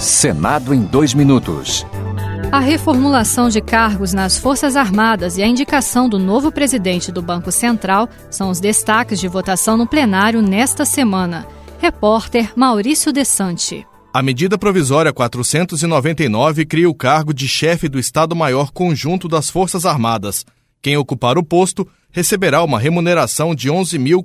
Senado em 2 minutos. A reformulação de cargos nas Forças Armadas e a indicação do novo presidente do Banco Central são os destaques de votação no plenário nesta semana. Repórter Maurício Desante. A medida provisória 499 cria o cargo de chefe do Estado-Maior Conjunto das Forças Armadas. Quem ocupar o posto receberá uma remuneração de R$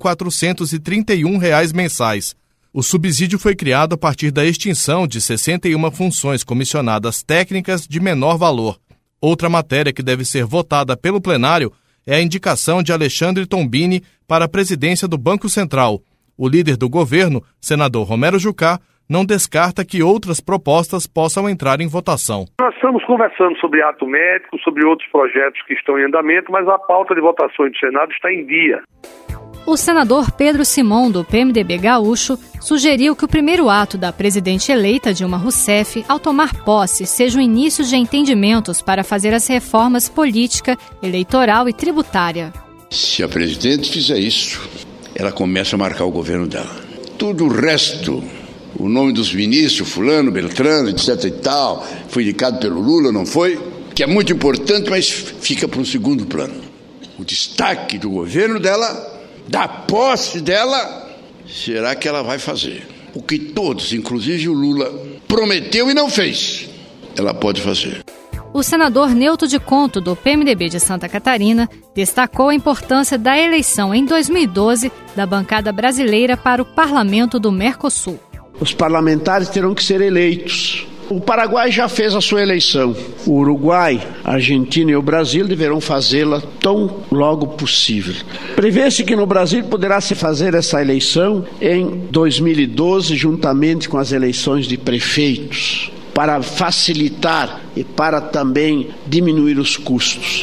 11.431 mensais. O subsídio foi criado a partir da extinção de 61 funções comissionadas técnicas de menor valor. Outra matéria que deve ser votada pelo plenário é a indicação de Alexandre Tombini para a presidência do Banco Central. O líder do governo, senador Romero Jucá, não descarta que outras propostas possam entrar em votação. Nós estamos conversando sobre ato médico, sobre outros projetos que estão em andamento, mas a pauta de votações do Senado está em dia. O senador Pedro Simon, do PMDB gaúcho, sugeriu que o primeiro ato da presidente eleita Dilma Rousseff, ao tomar posse, seja o início de entendimentos para fazer as reformas política, eleitoral e tributária. Se a presidente fizer isso, ela começa a marcar o governo dela. Tudo o resto, o nome dos ministros, fulano, beltrano, etc e tal, foi indicado pelo Lula, não foi? Que é muito importante, mas fica para um segundo plano. O destaque do governo dela, da posse dela, será que ela vai fazer o que todos, inclusive o Lula, prometeu e não fez? Ela pode fazer. O senador Neuto de Conto, do PMDB de Santa Catarina, destacou a importância da eleição em 2012 da bancada brasileira para o Parlamento do Mercosul. Os parlamentares terão que ser eleitos. O Paraguai já fez a sua eleição. O Uruguai, a Argentina e o Brasil deverão fazê-la tão logo possível. Prevê-se que no Brasil poderá se fazer essa eleição em 2012, juntamente com as eleições de prefeitos, para facilitar e para também diminuir os custos.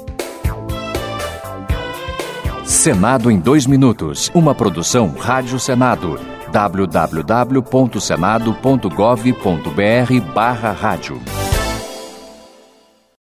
Senado em 2 minutos. Uma produção Rádio Senado. www.senado.gov.br/rádio